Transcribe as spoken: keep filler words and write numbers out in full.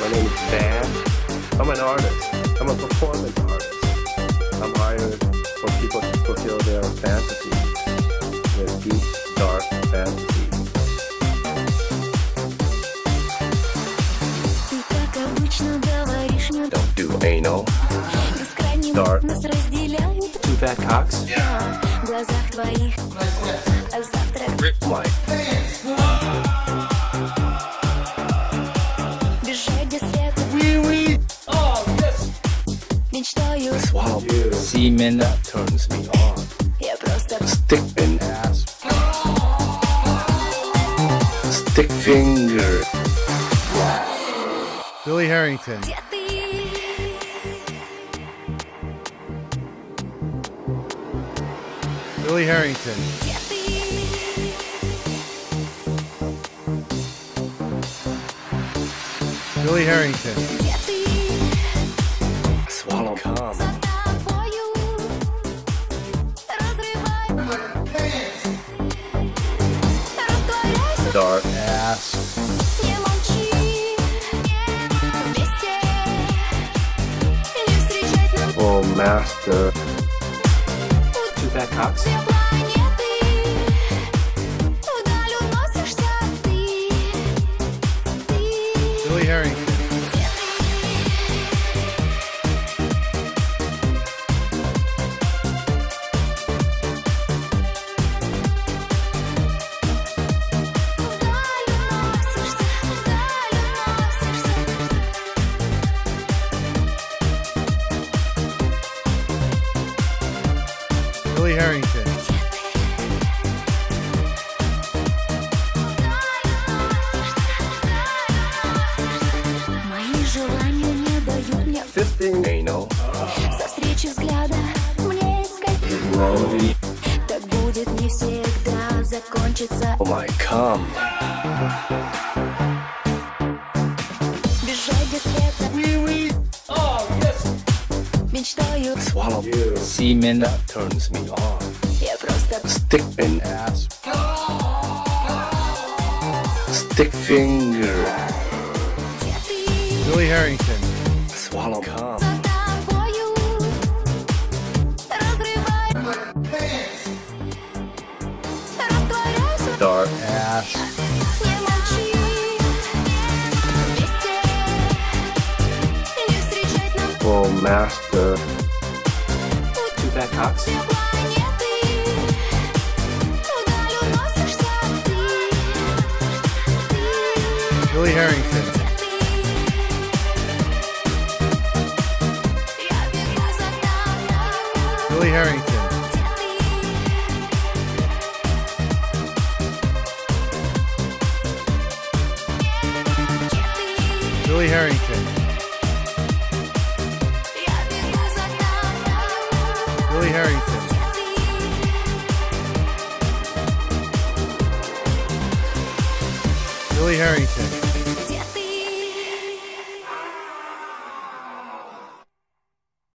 My name is Dan. I'm an artist. I'm a performance artist. I'm hired for people to fulfill their fantasies, their deep, dark fantasies. Don't do anal. Dark. Two fat cocks? Yeah. Rip my. Swallow you. Semen that turns me on. Stick in ass. Stick finger. Billy Harrington. Billy Harrington. Billy Harrington. Swallow cum. Dark ass. Oh, master. Two fat cocks? Billy Harrington. Billy Harrington. Fisting anal. Со встречи взгляда мне искать так будет не всегда закончится. Oh my cum. Бежать без света. Мечтаю. Swallow you. Semen that turns me on. Я просто Stick in ass. Stick finger. Billy Harrington. Swallow cum. за тобою разрывай. Растворяйся. Dark ass. Не молчи. Вместе. Не встречать нам Oh, master. Two fat cocks? планеты. Вдаль уносишься ты. Ты. Billy Harrington. Я бегу за тобой. Billy Harrington. Billy Harrington. Billy Harrington. Billy Harrington.